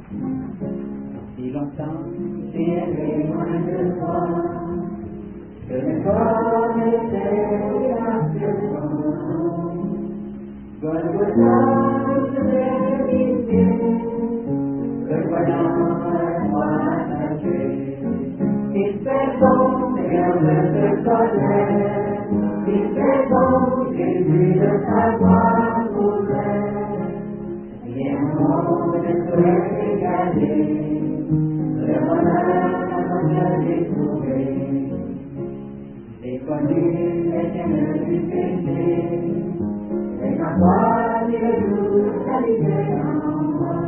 Si longtemps j'ai été loin de toi, que le corps était absent, Golgotha, je l'ai visité, le voyant à moi attaché. Il fait bon, Seigneur, de te connaître, il fait bon, Jésus, de savoir ouvert. Rien au monde ne saurait égaler le bonheur que j'ai trouvé. J'ai connu les chaînes du péché, et ma foi et le doux qualité en moi.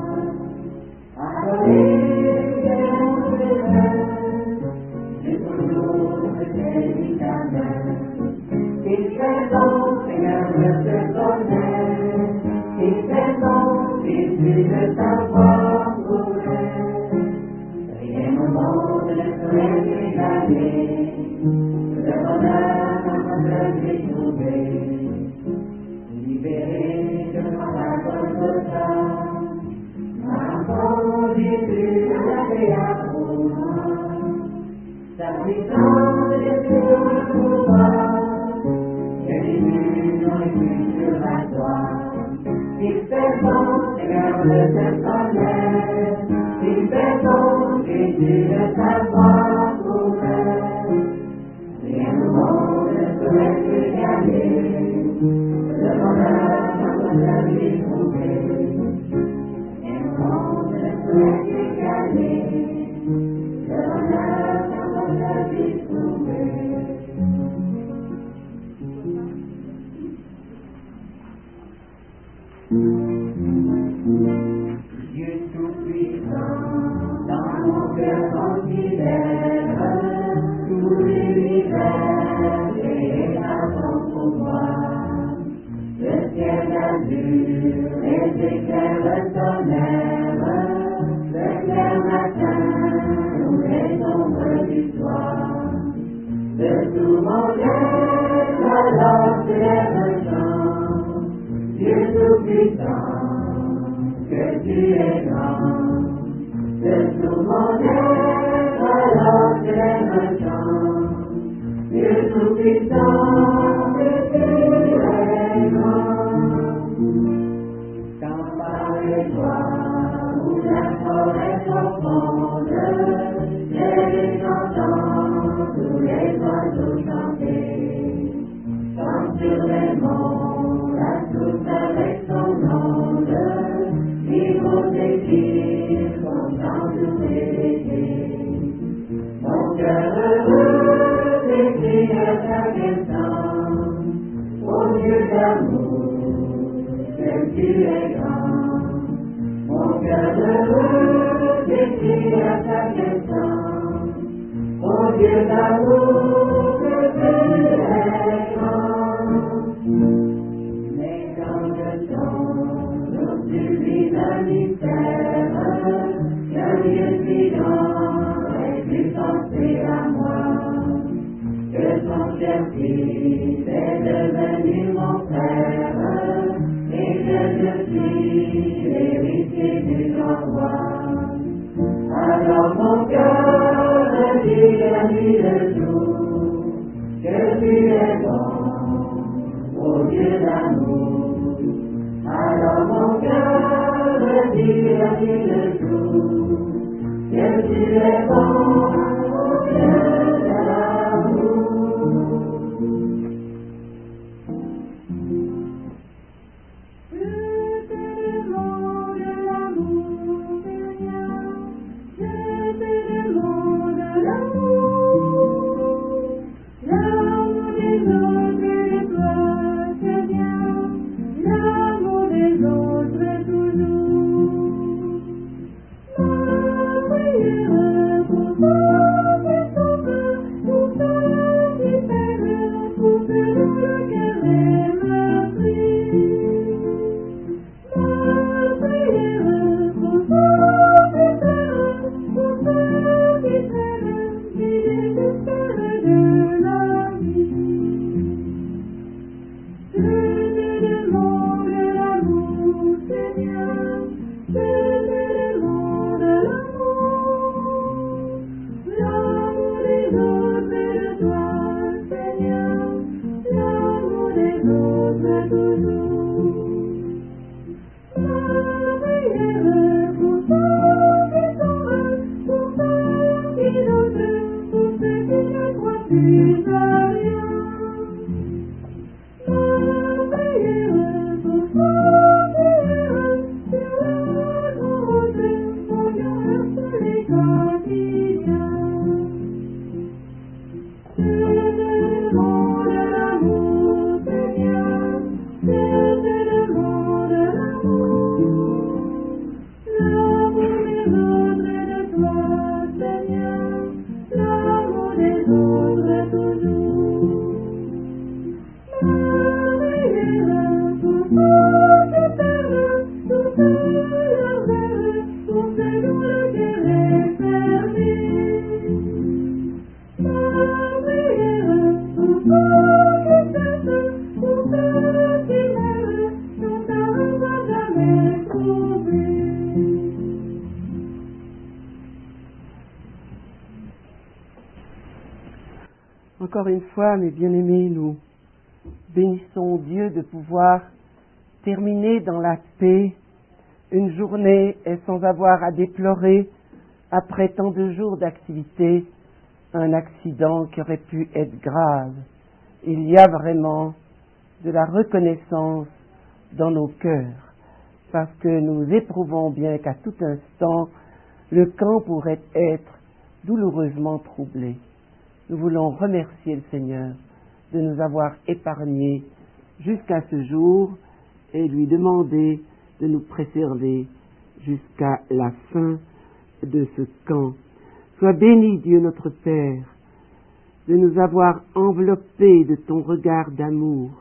Accordé de mon frère, j'ai toujours été éternel. Il fait bon, Seigneur, de te connaître, il fait bon, Jésus, de savoir ouvert. Rien au monde ne saurait égaler le bonheur que j'ai trouvé. Libéré de ma Golgotha, ma peau Jésus agréable pour moi. Sa puissance est sur le pouvoir, j'ai vu dans les buts sur la croix. Il fait bon, Seigneur, de te connaître, il fait bon, Jésus, de savoir ouvert. Rien au monde ne saurait égaler le bonheur que j'ai trouvé. Rien au monde ne saurait égaler le bonheur que j'ai trouvé. Dieu tout-puissant, dans mon cœur considère tout l'univers et à son pouvoir. Le ciel azur, les éclairs, le tonnerre, le clair matin, ou les ombres du soir. De tout mon cœur, alors c'est le chant. Dieu tout-puissant, que tu es grand. De tout mon cœur, alors c'est le chant. Dieu tout-puissant, que tu es grand. Quand par les joies où la forêt profonde, les entends tous les oiseaux chanter. Quand sur les monts, la source avec son onde, vivre des filles, content tous les étés. Mon cœur heureux s'écrie à chaque instant, ô Dieu d'amour, que tu es grand. Mon cœur heureux s'écrie à chaque instant, ô Dieu d'amour, que tu es grand. Mais quand je tombe au-dessus d'un mystère, qu'un Dieu vivant ait pu penser à moi, que son cher fils est devenu mon frère, et que je suis l'héritier du grand roi. Alors mon cœur dit la nuit le jour, que tu es bon, ô Dieu d'amour. Alors mon cœur dit la nuit le jour, que tu es bon, ô Dieu d'amour. Pour Encore une fois, mes bien-aimés, nous bénissons Dieu de pouvoir terminer dans la paix une journée et sans avoir à déplorer, après tant de jours d'activité, un accident qui aurait pu être grave. Il y a vraiment de la reconnaissance dans nos cœurs, parce que nous éprouvons bien qu'à tout instant, le camp pourrait être douloureusement troublé. Nous voulons remercier le Seigneur de nous avoir épargnés jusqu'à ce jour et lui demander de nous préserver jusqu'à la fin de ce camp. Sois béni, Dieu notre Père, de nous avoir enveloppés de ton regard d'amour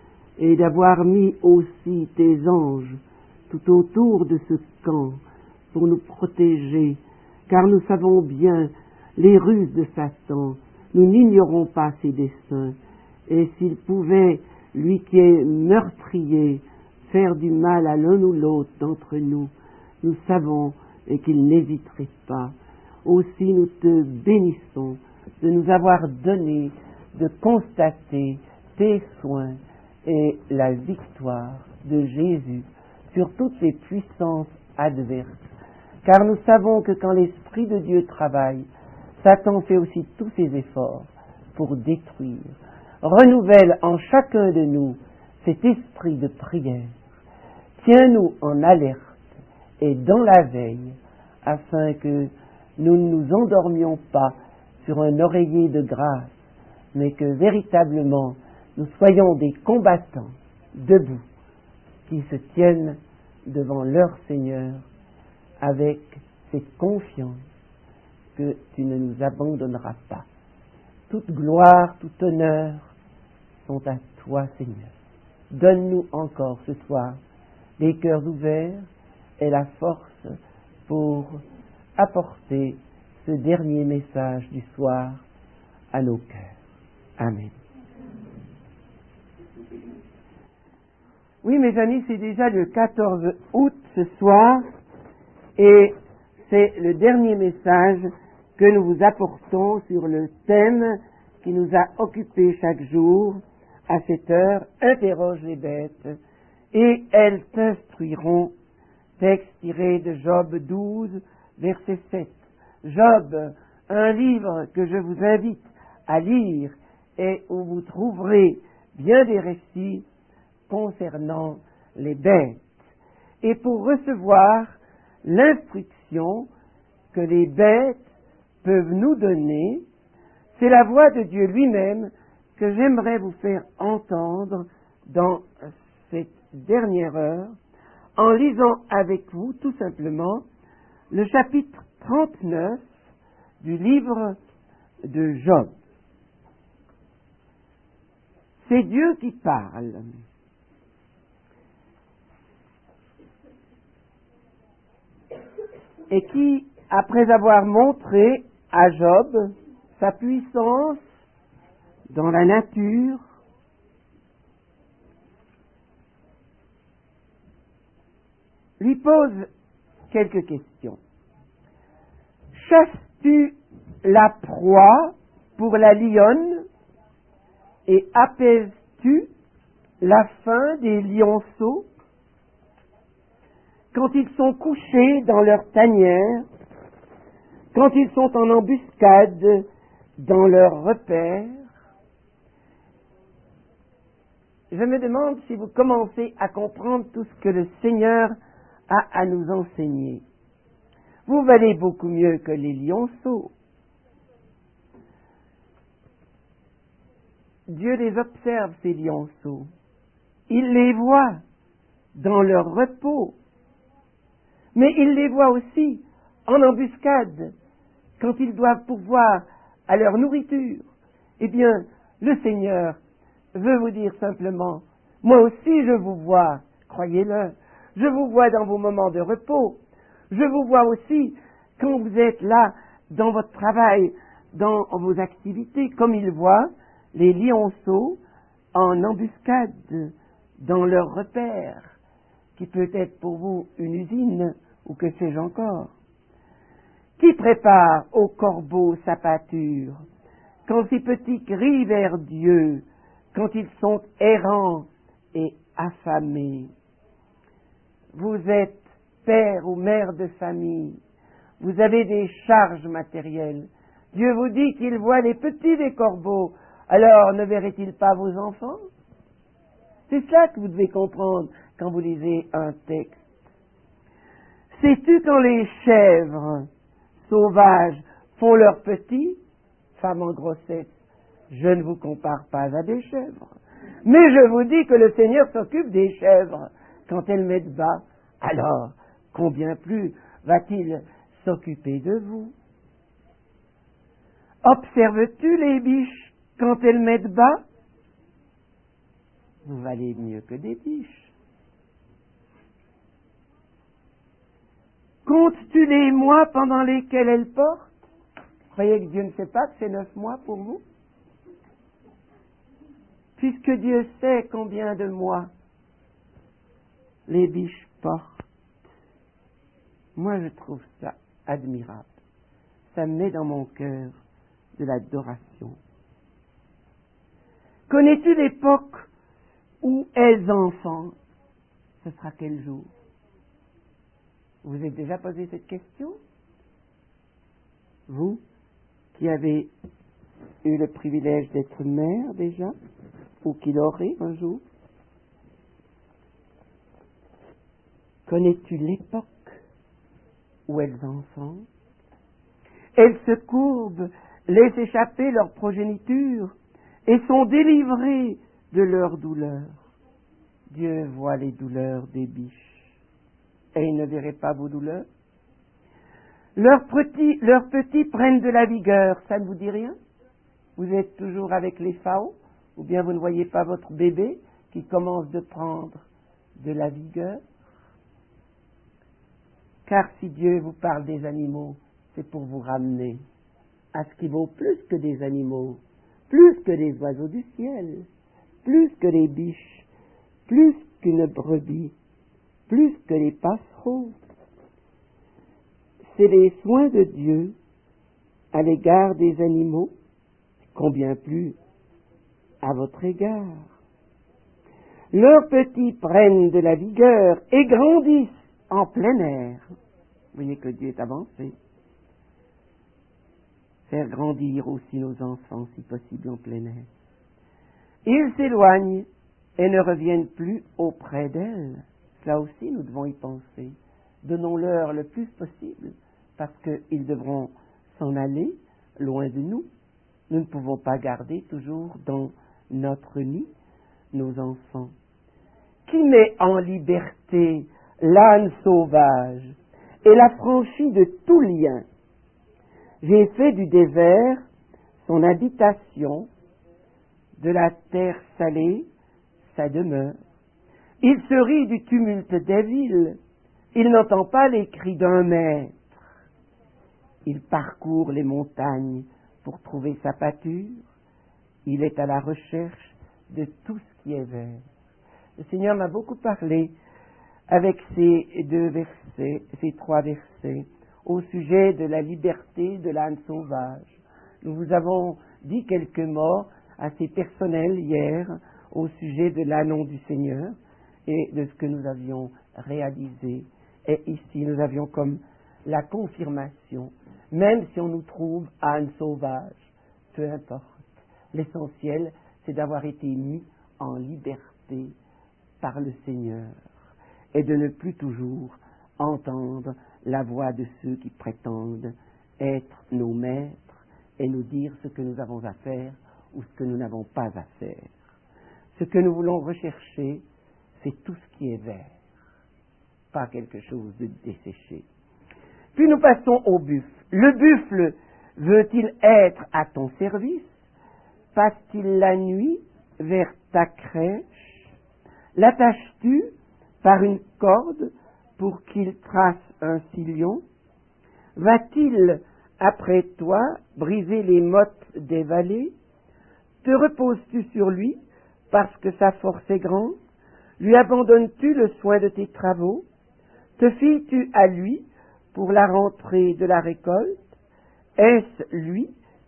et d'avoir mis aussi tes anges tout autour de ce camp pour nous protéger, car nous savons bien les ruses de Satan. Nous n'ignorons pas ses desseins, et s'il pouvait, lui qui est meurtrier, faire du mal à l'un ou l'autre d'entre nous, nous savons et qu'il n'hésiterait pas. Aussi nous te bénissons de nous avoir donné de constater tes soins et la victoire de Jésus sur toutes les puissances adverses. Car nous savons que quand l'Esprit de Dieu travaille, Satan fait aussi tous ses efforts pour détruire. Renouvelle en chacun de nous cet esprit de prière. Tiens-nous en alerte et dans la veille, afin que nous ne nous endormions pas sur un oreiller de grâce, mais que véritablement nous soyons des combattants debout, qui se tiennent devant leur Seigneur avec cette confiance que tu ne nous abandonneras pas. Toute gloire, tout honneur sont à toi, Seigneur. Donne-nous encore ce soir des cœurs ouverts et la force pour apporter ce dernier message du soir à nos cœurs. Amen. Oui, mes amis, c'est déjà le 14 août ce soir et c'est le dernier message que nous vous apportons sur le thème qui nous a occupés chaque jour à cette heure. Interroge les bêtes et elles t'instruiront. Texte tiré de Job 12, verset 7. Job, un livre que je vous invite à lire et où vous trouverez bien des récits concernant les bêtes. Et pour recevoir l'instruction que les bêtes peuvent nous donner, c'est la voix de Dieu lui-même que j'aimerais vous faire entendre dans cette dernière heure, en lisant avec vous tout simplement le chapitre 39 du livre de Job. C'est Dieu qui parle. Et qui, après avoir montré à Job sa puissance dans la nature, lui pose quelques questions. Chasses-tu la proie pour la lionne et apaises-tu la faim des lionceaux? Quand ils sont couchés dans leur tanière, quand ils sont en embuscade dans leur repère, je me demande si vous commencez à comprendre tout ce que le Seigneur a à nous enseigner. Vous valez beaucoup mieux que les lionceaux. Dieu les observe, ces lionceaux. Il les voit dans leur repos. Mais il les voit aussi en embuscade, quand ils doivent pourvoir à leur nourriture. Eh bien, le Seigneur veut vous dire simplement, moi aussi je vous vois, croyez-le, je vous vois dans vos moments de repos, je vous vois aussi quand vous êtes là dans votre travail, dans vos activités, comme il voit les lionceaux en embuscade dans leur repère, qui peut être pour vous une usine, ou que sais-je encore. Qui prépare au corbeau sa pâture, quand ces petits crient vers Dieu, quand ils sont errants et affamés. Vous êtes père ou mère de famille, vous avez des charges matérielles. Dieu vous dit qu'il voit les petits des corbeaux, alors ne verrait-il pas vos enfants? C'est ça que vous devez comprendre quand vous lisez un texte. Sais-tu quand les chèvres sauvages font leurs petits, femmes en grossesse? Je ne vous compare pas à des chèvres, mais je vous dis que le Seigneur s'occupe des chèvres quand elles mettent bas. Alors, combien plus va-t-il s'occuper de vous? Observes-tu les biches quand elles mettent bas? Vous valez mieux que des biches. Comptes-tu les mois pendant lesquels elles portent? Croyez que Dieu ne sait pas que c'est 9 mois pour vous? Puisque Dieu sait combien de mois les biches portent. Moi, je trouve ça admirable. Ça me met dans mon cœur de l'adoration. Connais-tu l'époque où elles enfantent? Ce sera quel jour? Vous avez déjà posé cette question? Vous, qui avez eu le privilège d'être mère déjà, ou qui l'aurez un jour? Connais-tu l'époque où elles enfantent? Elles se courbent, laissent échapper leur progéniture et sont délivrées de leur douleur. Dieu voit les douleurs des biches. Et il ne verrait pas vos douleurs? Leurs petits prennent de la vigueur, ça ne vous dit rien? Vous êtes toujours avec les FAO? Ou bien vous ne voyez pas votre bébé qui commence de prendre de la vigueur? Car si Dieu vous parle des animaux, c'est pour vous ramener à ce qui vaut plus que des animaux, plus que les oiseaux du ciel, plus que les biches, plus qu'une brebis, plus que les passereaux. C'est les soins de Dieu à l'égard des animaux, combien plus à votre égard. Leurs petits prennent de la vigueur et grandissent en plein air. Vous voyez que Dieu est avancé. Faire grandir aussi nos enfants, si possible, en plein air. Ils s'éloignent et ne reviennent plus auprès d'elles. Là aussi, nous devons y penser. Donnons-leur le plus possible, parce qu'ils devront s'en aller loin de nous. Nous ne pouvons pas garder toujours dans notre nid nos enfants. Qui met en liberté l'âne sauvage et l'affranchit de tout lien? J'ai fait du désert son habitation, de la terre salée sa demeure. Il se rit du tumulte des villes, il n'entend pas les cris d'un maître. Il parcourt les montagnes pour trouver sa pâture, il est à la recherche de tout ce qui est vert. Le Seigneur m'a beaucoup parlé avec ces 3 versets, au sujet de la liberté de l'âne sauvage. Nous vous avons dit quelques mots assez personnels hier au sujet de l'annonce du Seigneur et de ce que nous avions réalisé. Et ici, nous avions comme la confirmation, même si on nous trouve âne sauvage, peu importe. L'essentiel, c'est d'avoir été mis en liberté par le Seigneur et de ne plus toujours entendre la voix de ceux qui prétendent être nos maîtres et nous dire ce que nous avons à faire ou ce que nous n'avons pas à faire. Ce que nous voulons rechercher, c'est tout ce qui est vert, pas quelque chose de desséché. Puis nous passons au buffle. Le buffle veut-il être à ton service? Passe-t-il la nuit vers ta crèche? L'attaches-tu par une corde pour qu'il trace un sillon? Va-t-il, après toi, briser les mottes des vallées? Te reposes-tu sur lui parce que sa force est grande? Lui abandonnes-tu le soin de tes travaux? Te fies-tu à lui pour la rentrée de la récolte? Est-ce lui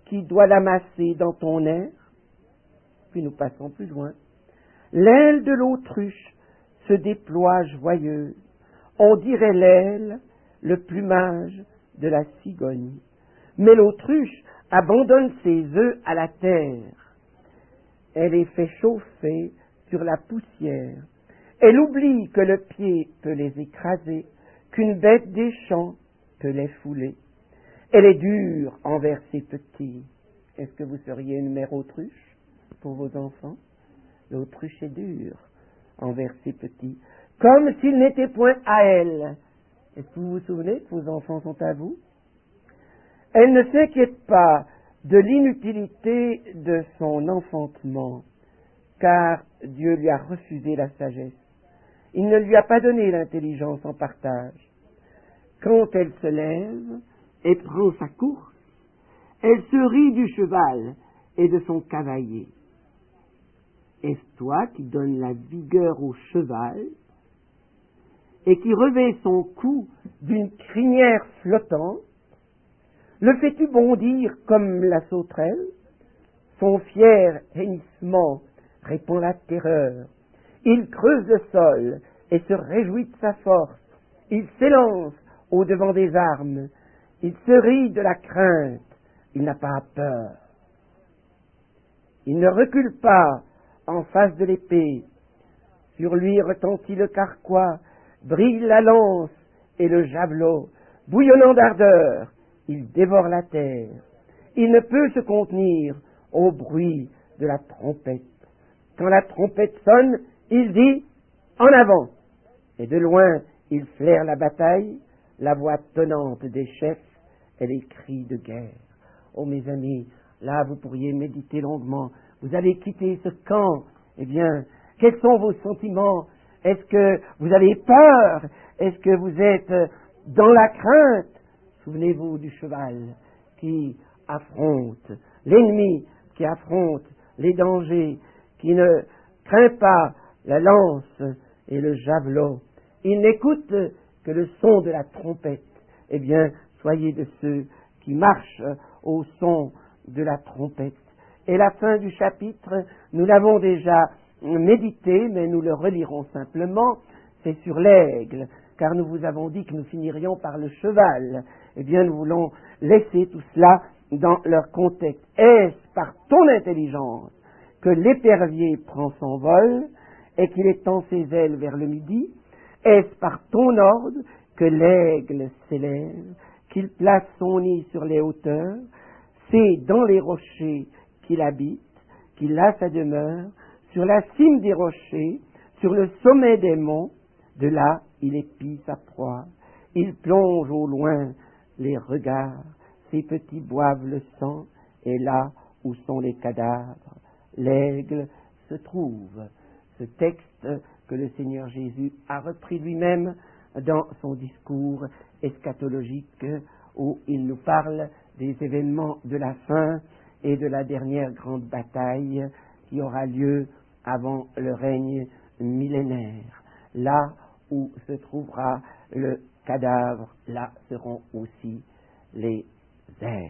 qui doit l'amasser dans ton air. Puis nous passons plus loin. L'aile de l'autruche se déploie joyeuse. On dirait l'aile, le plumage de la cigogne. Mais l'autruche abandonne ses œufs à la terre. Elle les fait chauffer sur la poussière. Elle oublie que le pied peut les écraser, qu'une bête des champs peut les fouler. Elle est dure envers ses petits. Est-ce que vous seriez une mère autruche pour vos enfants? L'autruche est dure envers ses petits, comme s'ils n'étaient point à elle. Est-ce que vous vous souvenez que vos enfants sont à vous? Elle ne s'inquiète pas de l'inutilité de son enfantement, car Dieu lui a refusé la sagesse. Il ne lui a pas donné l'intelligence en partage. Quand elle se lève et prend sa course, elle se rit du cheval et de son cavalier. Est-ce toi qui donnes la vigueur au cheval et qui revêt son cou d'une crinière flottante? Le fais-tu bondir comme la sauterelle? Son fier hennissement répand la terreur. Il creuse le sol et se réjouit de sa force. Il s'élance au-devant des armes. Il se rit de la crainte. Il n'a pas peur. Il ne recule pas en face de l'épée. Sur lui retentit le carquois, brille la lance et le javelot. Bouillonnant d'ardeur, il dévore la terre. Il ne peut se contenir au bruit de la trompette. Quand la trompette sonne, il dit « En avant !» Et de loin, il flaire la bataille, la voix tonnante des chefs et les cris de guerre. Oh mes amis, là vous pourriez méditer longuement. Vous allez quitter ce camp. Eh bien, quels sont vos sentiments? Est-ce que vous avez peur? Est-ce que vous êtes dans la crainte? Souvenez-vous du cheval qui affronte l'ennemi, qui affronte les dangers, qui ne craint pas la lance et le javelot. Il n'écoute que le son de la trompette. Eh bien, soyez de ceux qui marchent au son de la trompette. Et la fin du chapitre, nous l'avons déjà médité, mais nous le relirons simplement, c'est sur l'aigle, car nous vous avons dit que nous finirions par le cheval. Eh bien, nous voulons laisser tout cela dans leur contexte. Est-ce par ton intelligence que l'épervier prend son vol et qu'il étend ses ailes vers le midi? Est-ce par ton ordre que l'aigle s'élève, qu'il place son nid sur les hauteurs? C'est dans les rochers qu'il habite, qu'il a sa demeure, sur la cime des rochers, sur le sommet des monts. De là, il épie sa proie. Il plonge au loin les regards. Ses petits boivent le sang, et là où sont les cadavres, l'aigle se trouve. Ce texte que le Seigneur Jésus a repris lui-même dans son discours eschatologique où il nous parle des événements de la fin et de la dernière grande bataille qui aura lieu avant le règne millénaire. Là où se trouvera le cadavre, là seront aussi les aigles.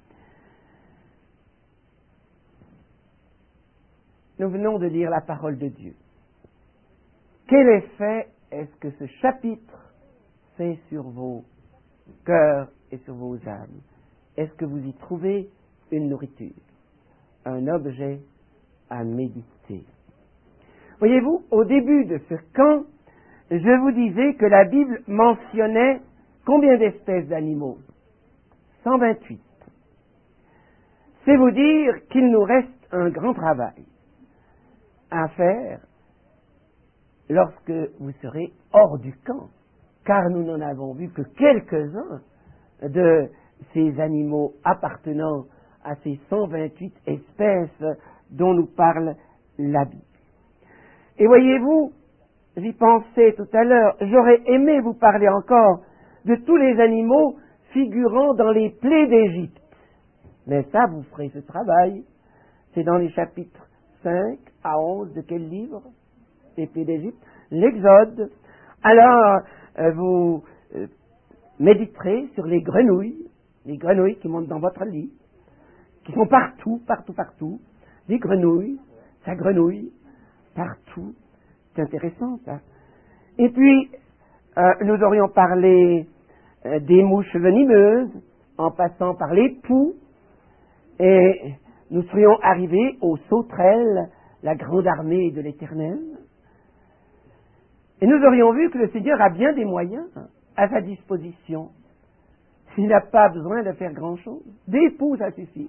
Nous venons de lire la parole de Dieu. Quel effet est-ce que ce chapitre fait sur vos cœurs et sur vos âmes? Est-ce que vous y trouvez une nourriture, un objet à méditer? Voyez-vous, au début de ce camp, je vous disais que la Bible mentionnait combien d'espèces d'animaux? 128. C'est vous dire qu'il nous reste un grand travail à faire lorsque vous serez hors du camp, car nous n'en avons vu que quelques-uns de ces animaux appartenant à ces 128 espèces dont nous parle la Bible. Et voyez-vous, j'y pensais tout à l'heure, j'aurais aimé vous parler encore de tous les animaux figurant dans les plaies d'Égypte. Mais ça, vous ferez ce travail. C'est dans les chapitres 5 à 11 de quel livre? Les plaies d'Égypte. L'Exode. Alors, vous méditerez sur les grenouilles qui montent dans votre lit. qui sont partout, des grenouilles, ça grenouille, partout. C'est intéressant, ça. Et puis, nous aurions parlé des mouches venimeuses, en passant par les poux, et nous serions arrivés aux sauterelles, la grande armée de l'Éternel. Et nous aurions vu que le Seigneur a bien des moyens à sa disposition. Il n'a pas besoin de faire grand-chose. Des poux, ça suffit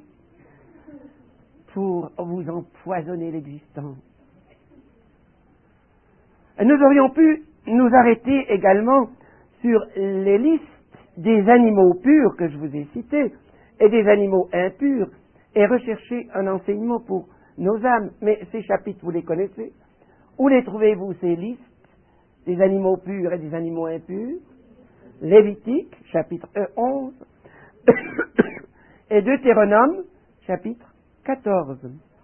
pour vous empoisonner l'existence. Nous aurions pu nous arrêter également sur les listes des animaux purs que je vous ai cités et des animaux impurs et rechercher un enseignement pour nos âmes. Mais ces chapitres, vous les connaissez. Où les trouvez-vous, ces listes des animaux purs et des animaux impurs? Lévitique, chapitre 11, et Deutéronome, chapitre 14.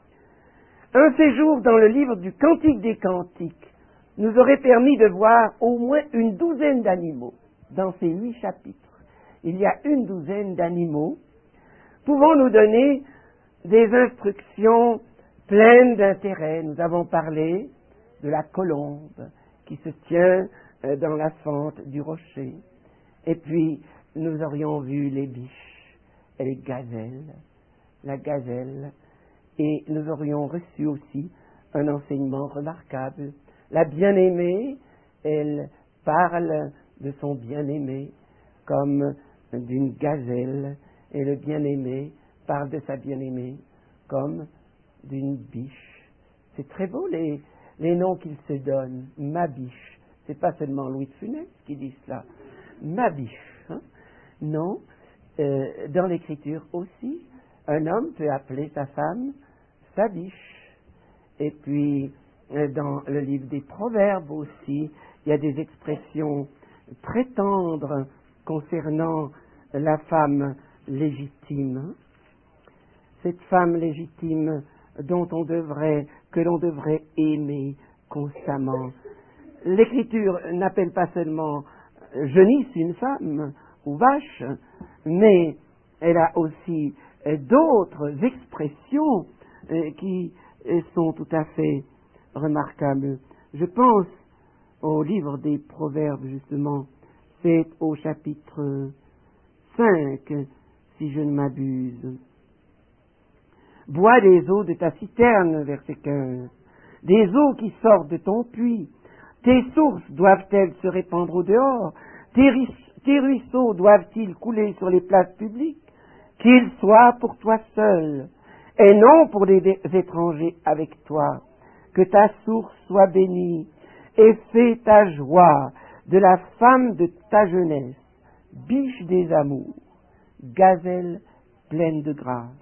Un séjour dans le livre du Cantique des Cantiques nous aurait permis de voir au moins une douzaine d'animaux dans ces 8 chapitres. Il y a une douzaine d'animaux pouvant nous donner des instructions pleines d'intérêt. Nous avons parlé de la colombe qui se tient dans la fente du rocher. Et puis, nous aurions vu les biches et les gazelles, la gazelle, et nous aurions reçu aussi un enseignement remarquable. La bien-aimée, elle parle de son bien-aimé comme d'une gazelle, et le bien-aimé parle de sa bien-aimée comme d'une biche. C'est très beau les noms qu'ils se donnent. Ma biche. C'est pas seulement Louis de Funès qui dit cela. Ma biche. Hein? Non. Dans l'Écriture aussi, un homme peut appeler sa femme sa biche. Et puis, dans le livre des Proverbes aussi, il y a des expressions très tendres concernant la femme légitime. Cette femme légitime que l'on devrait aimer constamment. L'Écriture n'appelle pas seulement jeunisse une femme ou vache, mais elle a aussi d'autres expressions qui sont tout à fait remarquables. Je pense au livre des Proverbes, justement, c'est au chapitre 5, si je ne m'abuse. Bois des eaux de ta citerne, verset 15, des eaux qui sortent de ton puits. Tes sources doivent-elles se répandre au dehors? Tes ruisseaux doivent-ils couler sur les places publiques? Qu'ils soient pour toi seul, et non pour les étrangers avec toi. Que ta source soit bénie, et fais ta joie de la femme de ta jeunesse, biche des amours, gazelle pleine de grâce.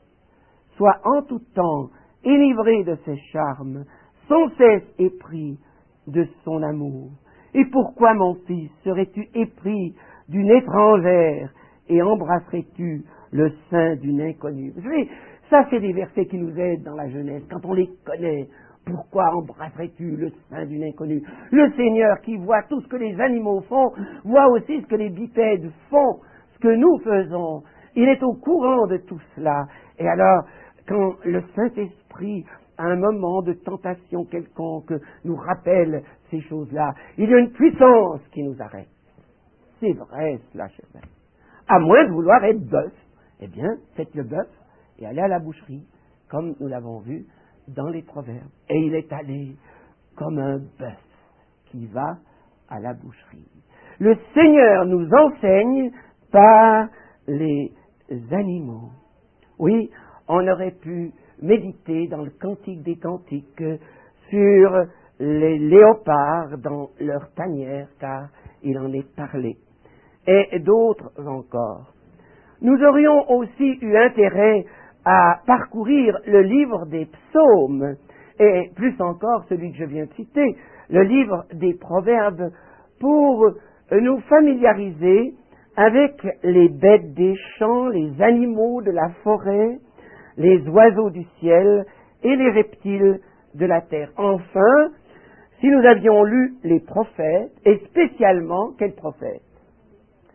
Sois en tout temps enivré de ses charmes, sans cesse épris de son amour. Et pourquoi, mon fils, serais-tu épris d'une étrangère et embrasserais-tu le sein d'une inconnue? Vous savez, ça c'est des versets qui nous aident dans la jeunesse, quand on les connaît. Pourquoi embrasserais-tu le sein d'une inconnue? Le Seigneur qui voit tout ce que les animaux font, voit aussi ce que les bipèdes font, ce que nous faisons. Il est au courant de tout cela. Et alors, quand le Saint-Esprit, à un moment de tentation quelconque, nous rappelle ces choses-là, il y a une puissance qui nous arrête. C'est vrai cela, chers amis. À moins de vouloir être bœuf, eh bien, faites le bœuf et allez à la boucherie, comme nous l'avons vu dans les Proverbes. Et il est allé comme un bœuf qui va à la boucherie. Le Seigneur nous enseigne par les animaux. Oui, on aurait pu méditer dans le Cantique des Cantiques sur les léopards dans leur tanière, car il en est parlé, et d'autres encore. Nous aurions aussi eu intérêt à parcourir le livre des psaumes, et plus encore celui que je viens de citer, le livre des Proverbes, pour nous familiariser avec les bêtes des champs, les animaux de la forêt, les oiseaux du ciel et les reptiles de la terre. Enfin, si nous avions lu les prophètes, et spécialement, quels prophètes?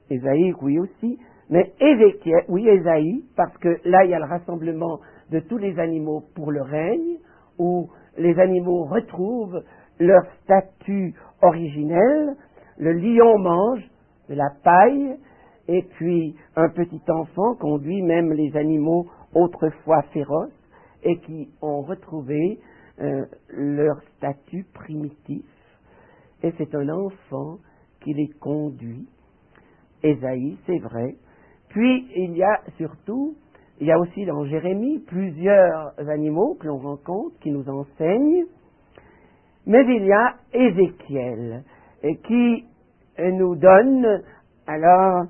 Ésaïe, oui aussi, mais Ézéchiel, oui Ésaïe, parce que là il y a le rassemblement de tous les animaux pour le règne, où les animaux retrouvent leur statut originel. Le lion mange de la paille, et puis un petit enfant conduit même les animaux autrefois féroces, et qui ont retrouvé leur statut primitif. Et c'est un enfant qui les conduit. Ésaïe, c'est vrai. Puis il y a aussi dans Jérémie plusieurs animaux que l'on rencontre, qui nous enseignent. Mais il y a Ézéchiel, qui nous donne alors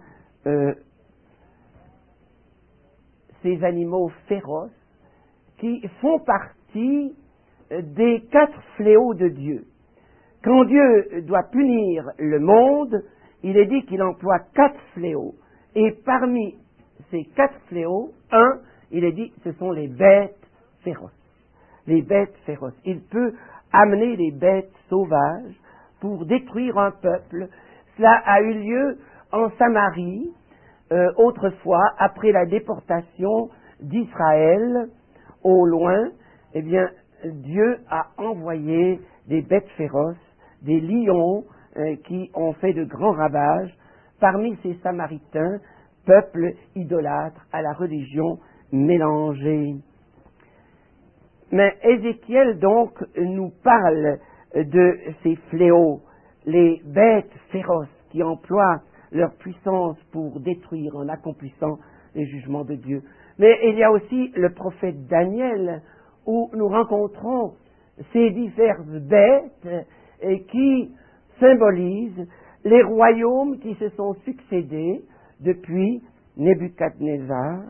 ces animaux féroces qui font partie des 4 fléaux de Dieu. Quand Dieu doit punir le monde, il est dit qu'il emploie 4 fléaux. Et parmi ces 4 fléaux, il est dit, ce sont les bêtes féroces. Les bêtes féroces. Il peut amener les bêtes sauvages pour détruire un peuple. Cela a eu lieu en Samarie, autrefois, après la déportation d'Israël au loin. Eh bien, Dieu a envoyé des bêtes féroces, des lions qui ont fait de grands ravages parmi ces Samaritains, peuple idolâtre à la religion mélangée. Mais Ézéchiel donc nous parle de ces fléaux, les bêtes féroces qui emploient leur puissance pour détruire en accomplissant les jugements de Dieu. Mais il y a aussi le prophète Daniel, où nous rencontrons ces diverses bêtes qui symbolisent les royaumes qui se sont succédés depuis Nebuchadnezzar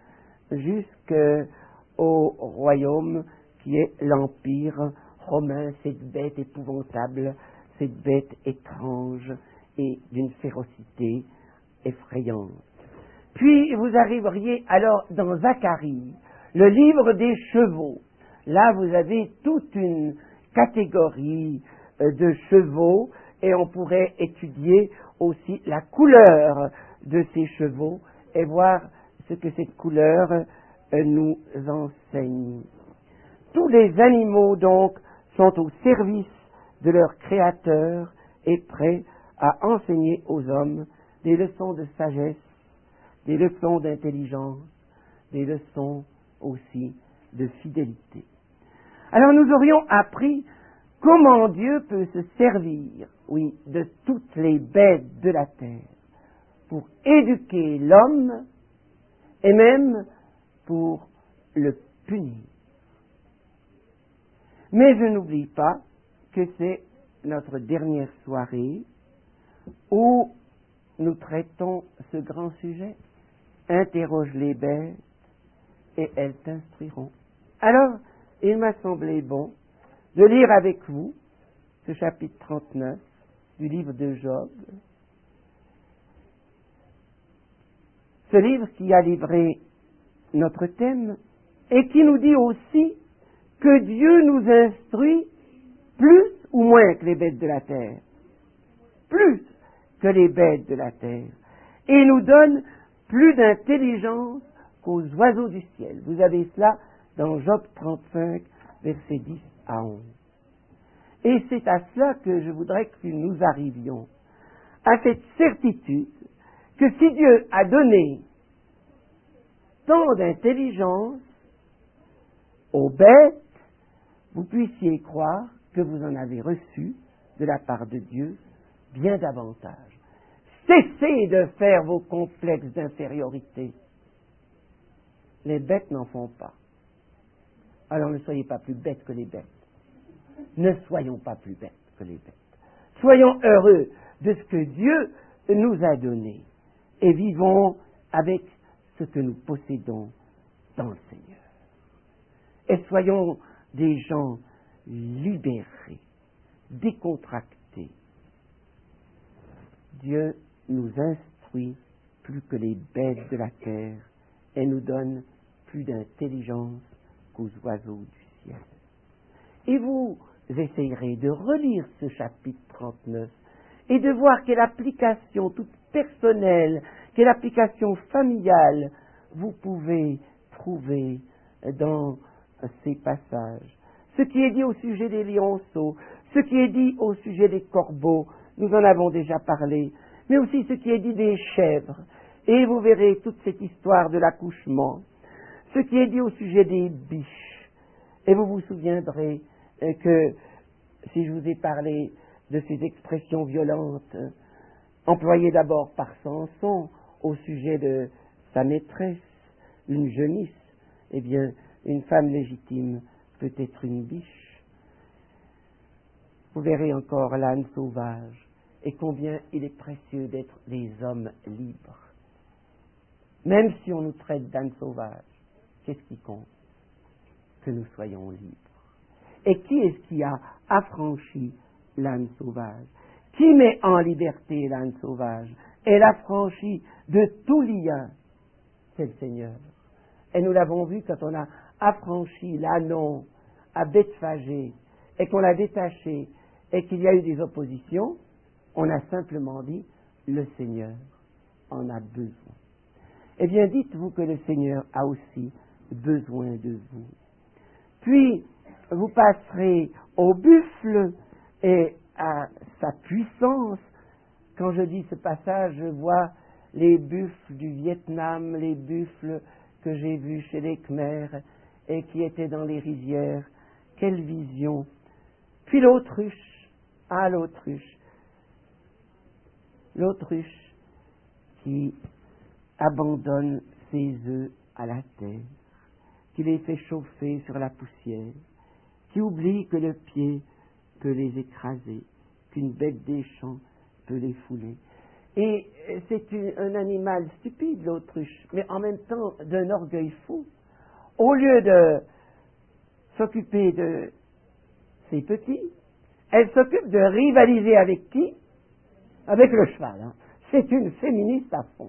jusqu'au royaume qui est l'Empire romain, cette bête épouvantable, cette bête étrange et d'une férocité effrayante. Puis vous arriveriez alors dans Zacharie, le livre des chevaux. Là vous avez toute une catégorie de chevaux et on pourrait étudier aussi la couleur de ces chevaux et voir ce que cette couleur nous enseigne. Tous les animaux donc sont au service de leur créateur et prêts à enseigner aux hommes des leçons de sagesse, des leçons d'intelligence, des leçons aussi de fidélité. Alors nous aurions appris comment Dieu peut se servir, oui, de toutes les bêtes de la terre pour éduquer l'homme et même pour le punir. Mais je n'oublie pas que c'est notre dernière soirée où nous traitons ce grand sujet. Interroge les bêtes et elles t'instruiront. Alors, il m'a semblé bon de lire avec vous ce chapitre 39 du livre de Job. Ce livre qui a livré notre thème et qui nous dit aussi que Dieu nous instruit plus ou moins que les bêtes de la terre. Plus que les bêtes de la terre. Et nous donne plus d'intelligence qu'aux oiseaux du ciel. Vous avez cela dans Job 35, versets 10 à 11. Et c'est à cela que je voudrais que nous arrivions, à cette certitude que si Dieu a donné tant d'intelligence aux bêtes, vous puissiez croire que vous en avez reçu de la part de Dieu bien davantage. Cessez de faire vos complexes d'infériorité. Les bêtes n'en font pas. Alors ne soyez pas plus bêtes que les bêtes. Ne soyons pas plus bêtes que les bêtes. Soyons heureux de ce que Dieu nous a donné et vivons avec ce que nous possédons dans le Seigneur. Et soyons des gens libérés, décontractés. Dieu nous instruit plus que les bêtes de la terre et nous donne plus d'intelligence qu'aux oiseaux du ciel. Et vous essayerez de relire ce chapitre 39 et de voir quelle application toute personnelle, quelle application familiale vous pouvez trouver dans ces passages. Ce qui est dit au sujet des lionceaux, ce qui est dit au sujet des corbeaux, nous en avons déjà parlé, mais aussi ce qui est dit des chèvres. Et vous verrez toute cette histoire de l'accouchement, ce qui est dit au sujet des biches. Et vous vous souviendrez que si je vous ai parlé de ces expressions violentes, employées d'abord par Samson au sujet de sa maîtresse, une jeunisse, eh bien, une femme légitime peut être une biche. Vous verrez encore l'âne sauvage et combien il est précieux d'être des hommes libres. Même si on nous traite d'âne sauvage, qu'est-ce qui compte? Que nous soyons libres. Et qui est-ce qui a affranchi l'âne sauvage? Qui met en liberté l'âne sauvage? Elle affranchit de tout lien, c'est le Seigneur. Et nous l'avons vu quand on a affranchi l'ânon à Bethphagée et qu'on l'a détaché et qu'il y a eu des oppositions, on a simplement dit le Seigneur en a besoin. Eh bien, dites-vous que le Seigneur a aussi besoin de vous. Puis, vous passerez au buffle et à sa puissance. Quand je dis ce passage, je vois les buffles du Vietnam, les buffles que j'ai vus chez les Khmers et qui étaient dans les rizières. Quelle vision! Puis l'autruche, l'autruche qui abandonne ses œufs à la terre, qui les fait chauffer sur la poussière, qui oublie que le pied peut les écraser, qu'une bête des champs peut les fouler. Et c'est un animal stupide, l'autruche, mais en même temps d'un orgueil fou. Au lieu de s'occuper de ses petits, elle s'occupe de rivaliser avec qui? Avec le cheval. Hein. C'est une féministe à fond.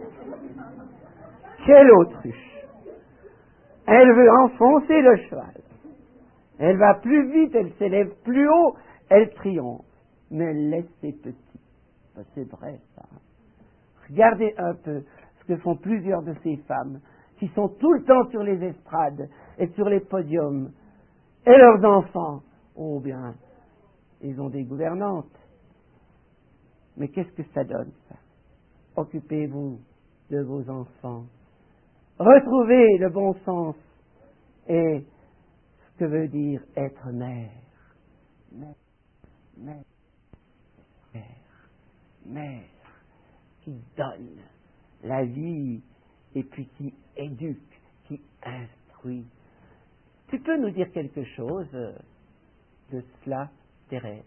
Quelle autruche! Elle veut enfoncer le cheval. Elle va plus vite, elle s'élève plus haut, elle triomphe. Mais elle laisse ses petits. Ben, c'est vrai, ça. Regardez un peu ce que font plusieurs de ces femmes qui sont tout le temps sur les estrades et sur les podiums. Et leurs enfants, oh bien, ils ont des gouvernantes. Mais qu'est-ce que ça donne, ça? Occupez-vous de vos enfants. Retrouvez le bon sens et ce que veut dire être mère. Mère qui donne la vie et puis qui éduque, qui instruit. Tu peux nous dire quelque chose de cela, Thérèse?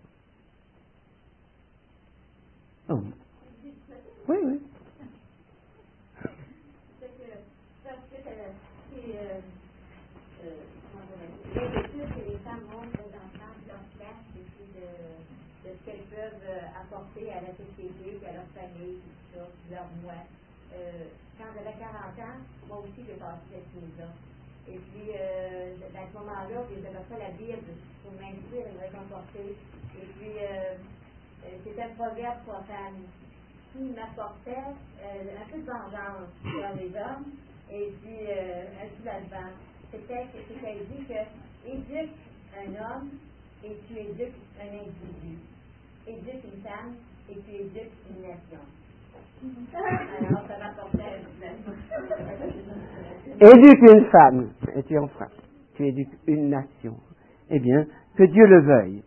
Oh. Oui. L'étude que les femmes montrent aux enfants de leur place et puis de ce qu'elles peuvent apporter à la société, à leur famille, tout ça, leur moi. Quand j'avais 40 ans, moi aussi j'ai passé cette chose-là. Et puis, à ce moment-là, j'avais pas la Bible pour m'instruire et me réconforter. Et puis, c'était un proverbe profane qui m'apportait un peu de vengeance sur les hommes et puis un soulagement. C'était dit que éduque un homme et tu éduques un individu. Éduque une femme et tu éduques une nation. Alors, ça m'apportait Éduque une femme et tu en feras. Tu éduques une nation. Eh bien, que Dieu le veuille.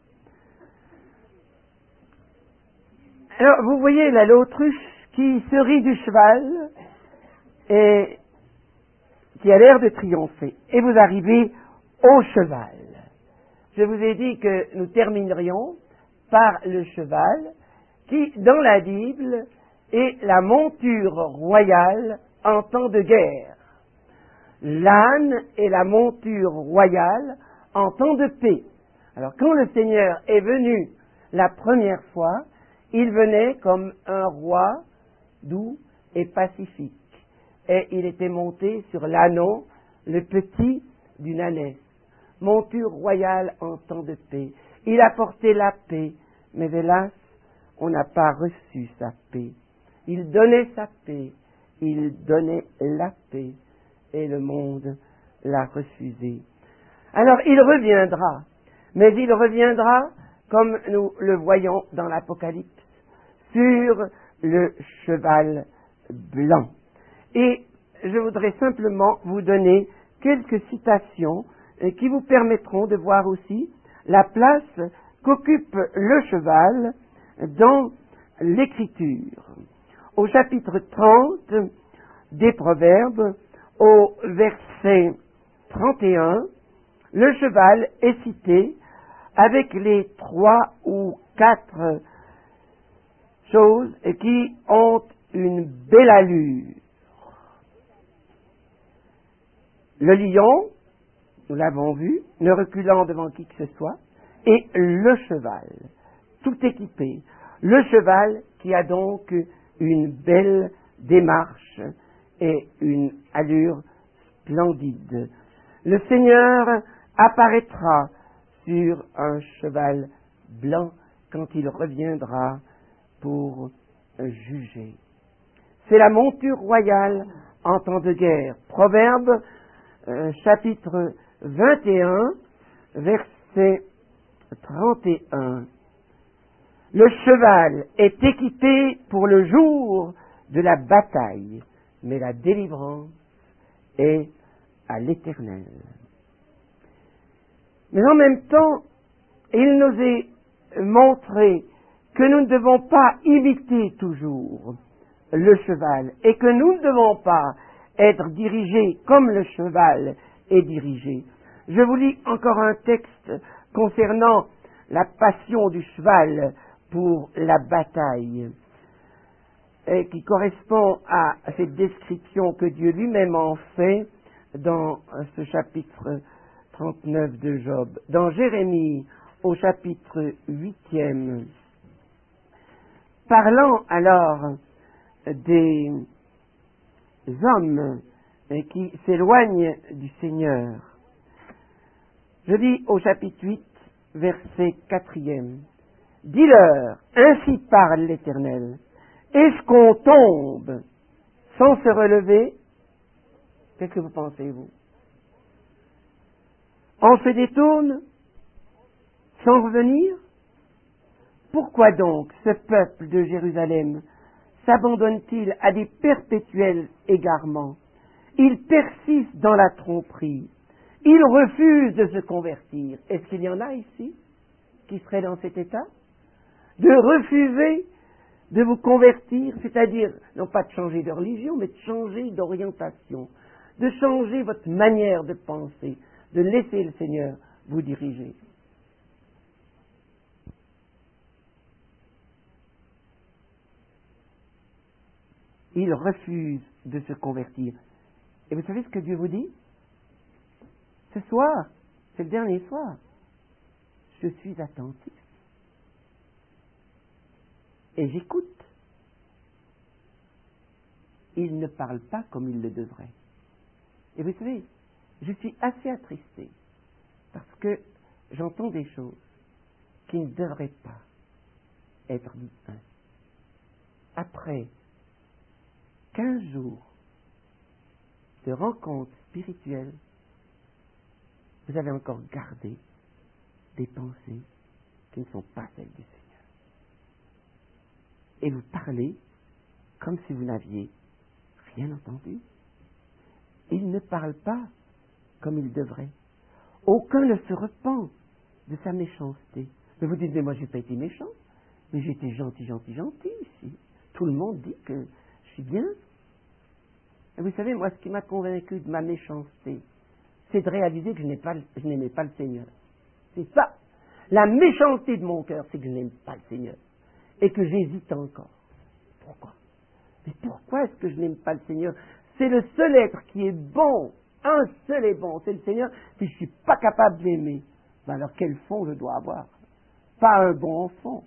Alors, vous voyez là l'autruche qui se rit du cheval et qui a l'air de triompher. Et vous arrivez au cheval. Je vous ai dit que nous terminerions par le cheval qui, dans la Bible, est la monture royale en temps de guerre. L'âne est la monture royale en temps de paix. Alors, quand le Seigneur est venu la première fois, il venait comme un roi doux et pacifique. Et il était monté sur l'ânon, le petit d'une ânesse. Monture royale en temps de paix. Il apportait la paix, mais hélas, on n'a pas reçu sa paix. Il donnait sa paix, il donnait la paix, et le monde l'a refusé. Alors il reviendra, mais il reviendra, comme nous le voyons dans l'Apocalypse, sur le cheval blanc. Et je voudrais simplement vous donner quelques citations qui vous permettront de voir aussi la place qu'occupe le cheval dans l'Écriture. Au chapitre 30 des Proverbes, au verset 31, le cheval est cité avec les 3 ou 4 choses qui ont une belle allure. Le lion, nous l'avons vu, ne reculant devant qui que ce soit, et le cheval, tout équipé. Le cheval qui a donc une belle démarche et une allure splendide. Le Seigneur apparaîtra sur un cheval blanc quand il reviendra pour juger. C'est la monture royale en temps de guerre. Proverbe, chapitre 21, verset 31. Le cheval est équipé pour le jour de la bataille, mais la délivrance est à l'Éternel. Mais en même temps, il nous est montré que nous ne devons pas imiter toujours le cheval et que nous ne devons pas être dirigés comme le cheval est dirigé. Je vous lis encore un texte concernant la passion du cheval pour la bataille, et qui correspond à cette description que Dieu lui-même en fait dans ce chapitre 39 de Job. Dans Jérémie, au chapitre 8e, parlant alors des hommes qui s'éloignent du Seigneur, je lis au chapitre 8, verset 4e, « Dis-leur, ainsi parle l'Éternel, est-ce qu'on tombe sans se relever ?» Qu'est-ce que vous pensez, vous? On se détourne sans revenir? Pourquoi donc ce peuple de Jérusalem s'abandonne-t-il à des perpétuels égarements? Il persiste dans la tromperie. Il refuse de se convertir. Est-ce qu'il y en a ici qui seraient dans cet état? De refuser de vous convertir, c'est-à-dire, non pas de changer de religion, mais de changer d'orientation, de changer votre manière de penser, de laisser le Seigneur vous diriger. Il refuse de se convertir. Et vous savez ce que Dieu vous dit? Ce soir, c'est le dernier soir, je suis attentif. Et j'écoute. Il ne parle pas comme il le devrait. Et vous savez, je suis assez attristé parce que j'entends des choses qui ne devraient pas être dites. Après 15 jours de rencontres spirituelles, vous avez encore gardé des pensées qui ne sont pas celles du Seigneur. Et vous parlez comme si vous n'aviez rien entendu. Il ne parle pas comme il devrait. Aucun ne se repent de sa méchanceté. Mais vous dites, mais moi je n'ai pas été méchant, mais j'ai été gentil ici. Tout le monde dit que je suis bien. Et vous savez, moi ce qui m'a convaincu de ma méchanceté, c'est de réaliser que je n'aimais pas le Seigneur. C'est ça. La méchanceté de mon cœur, c'est que je n'aime pas le Seigneur. Et que j'hésite encore. Pourquoi? Mais pourquoi est-ce que je n'aime pas le Seigneur? C'est le seul être qui est bon. Un seul est bon, c'est le Seigneur. Si je ne suis pas capable de l'aimer, ben alors quel fond je dois avoir? Pas un bon fond.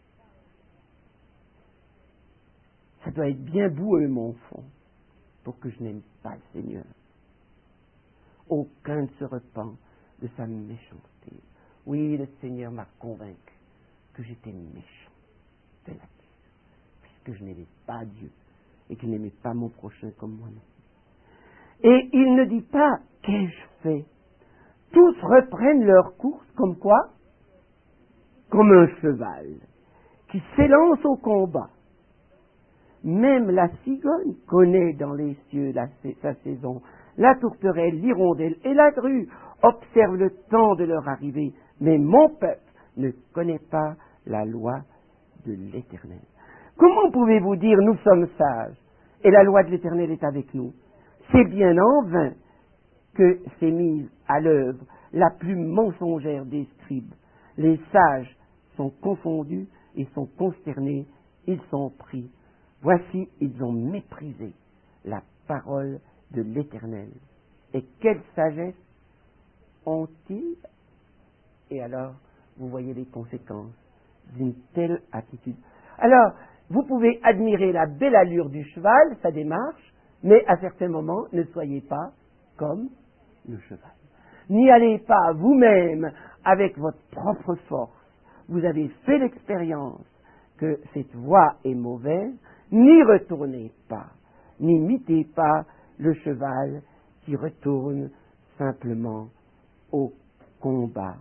Ça doit être bien boueux, mon fond, pour que je n'aime pas le Seigneur. Aucun ne se repent de sa méchanceté. Oui, le Seigneur m'a convaincu que j'étais méchant. C'est la pire. que je n'aimais pas Dieu et que je n'aimais pas mon prochain comme moi-même. Et il ne dit pas « qu'ai-je fait ?» Tous reprennent leur course comme quoi? Comme un cheval qui s'élance au combat. Même la cigogne connaît dans les cieux sa saison. La tourterelle, l'hirondelle et la grue observent le temps de leur arrivée. Mais mon peuple ne connaît pas la loi de l'Éternel. Comment pouvez-vous dire nous sommes sages et la loi de l'Éternel est avec nous? C'est bien en vain que s'est mise à l'œuvre la plus mensongère des scribes. Les sages sont confondus et sont consternés, ils sont pris. Voici, ils ont méprisé la parole de l'Éternel. Et quelle sagesse ont-ils? Et alors, vous voyez les conséquences d'une telle attitude. Alors, vous pouvez admirer la belle allure du cheval, sa démarche, mais à certains moments, ne soyez pas comme le cheval. N'y allez pas vous-même avec votre propre force. Vous avez fait l'expérience que cette voie est mauvaise, n'y retournez pas, n'imitez pas le cheval qui retourne simplement au combat.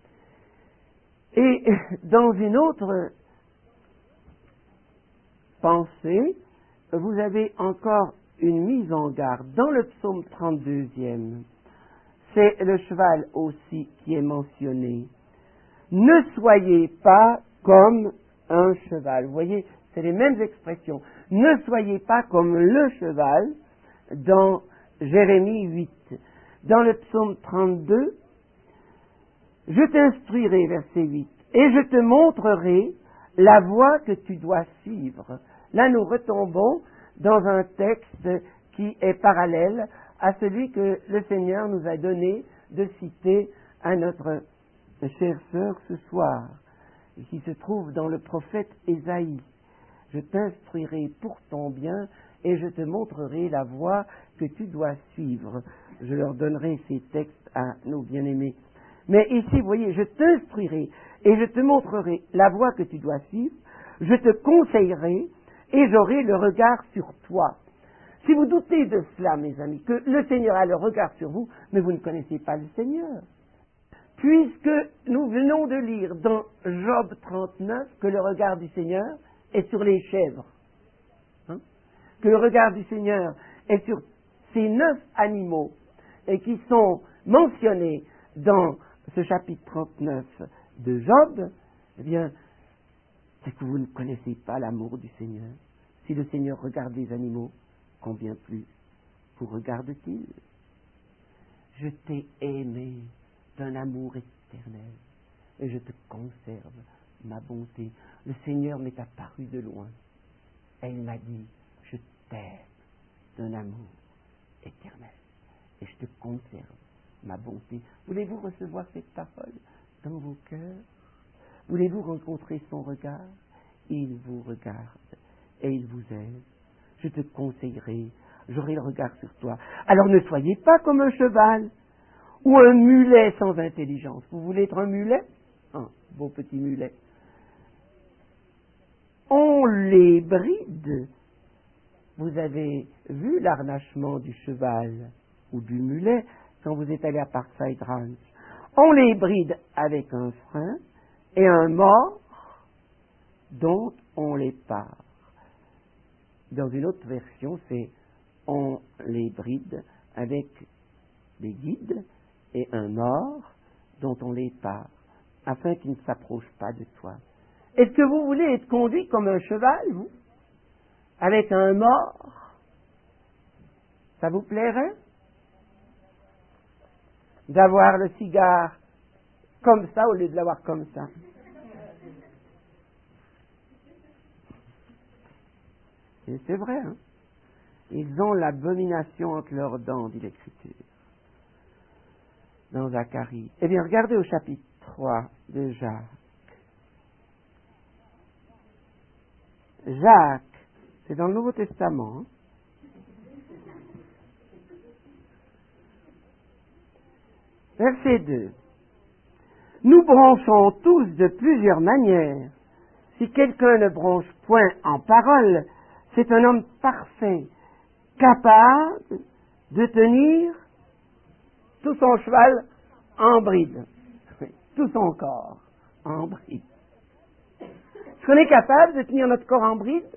Et dans une autre pensée, vous avez encore une mise en garde. Dans le psaume 32e, c'est le cheval aussi qui est mentionné. Ne soyez pas comme un cheval. Vous voyez, c'est les mêmes expressions. Ne soyez pas comme le cheval dans Jérémie 8. Dans le psaume 32, je t'instruirai, verset 8, et je te montrerai la voie que tu dois suivre. Là, nous retombons dans un texte qui est parallèle à celui que le Seigneur nous a donné de citer à notre chère sœur ce soir, qui se trouve dans le prophète Ésaïe. Je t'instruirai pour ton bien et je te montrerai la voie que tu dois suivre. Je leur donnerai ces textes à nos bien-aimés. Mais ici, vous voyez, je t'instruirai et je te montrerai la voie que tu dois suivre. Je te conseillerai et j'aurai le regard sur toi. Si vous doutez de cela, mes amis, que le Seigneur a le regard sur vous, mais vous ne connaissez pas le Seigneur. Puisque nous venons de lire dans Job 39 que le regard du Seigneur est sur les chèvres, que le regard du Seigneur est sur ces 9 animaux et qui sont mentionnés dans ce chapitre 39 de Job, eh bien, c'est que vous ne connaissez pas l'amour du Seigneur. Si le Seigneur regarde les animaux, combien plus vous regarde-t-il? Je t'ai aimé d'un amour éternel et je te conserve ma bonté. Le Seigneur m'est apparu de loin et il m'a dit, je t'aime d'un amour éternel et je te conserve ma bonté. Voulez-vous recevoir cette parole dans vos cœurs? Voulez-vous rencontrer son regard? Il vous regarde et il vous aime. Je te conseillerai, j'aurai le regard sur toi. Alors ne soyez pas comme un cheval ou un mulet sans intelligence. Vous voulez être un mulet? Un beau petit mulet. On les bride. Vous avez vu l'harnachement du cheval ou du mulet quand vous êtes allé à Parkside Ranch. On les bride avec un frein et un mors dont on les pare. Dans une autre version, c'est on les bride avec des guides et un mors dont on les pare, afin qu'ils ne s'approchent pas de toi. Est-ce que vous voulez être conduit comme un cheval, vous? Avec un mors? Ça vous plairait? D'avoir le cigare comme ça au lieu de l'avoir comme ça? Et c'est vrai, hein? Ils ont l'abomination entre leurs dents, dit l'Écriture, dans Zacharie. Eh bien, regardez au chapitre 3 de Jacques. Jacques, c'est dans le Nouveau Testament. Verset 2. Nous branchons tous de plusieurs manières Si quelqu'un ne bronche point en parole, c'est un homme parfait, capable de tenir tout son cheval en bride, tout son corps en bride. Est-ce qu'on est capable de tenir notre corps en bride?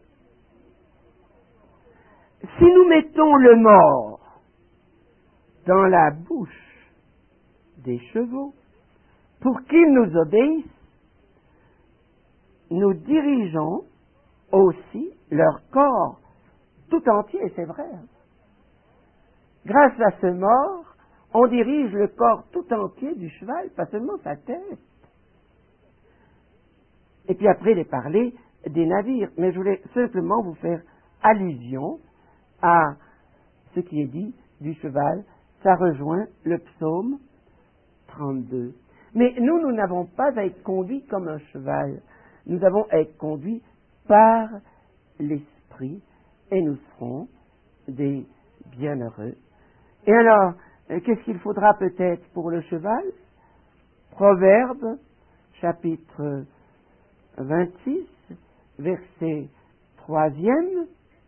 Si nous mettons le mort dans la bouche des chevaux pour qu'ils nous obéissent, nous dirigeons aussi leur corps tout entier, c'est vrai. Grâce à ce mort, on dirige le corps tout entier du cheval, pas seulement sa tête. Et puis après, il est parlé des navires. Mais je voulais simplement vous faire allusion à ce qui est dit du cheval. Ça rejoint le psaume 32. Mais nous n'avons pas à être conduits comme un cheval. Nous avons à être conduits par l'Esprit et nous serons des bienheureux. Et alors, qu'est-ce qu'il faudra peut-être pour le cheval? Proverbe, chapitre 26, verset 3e.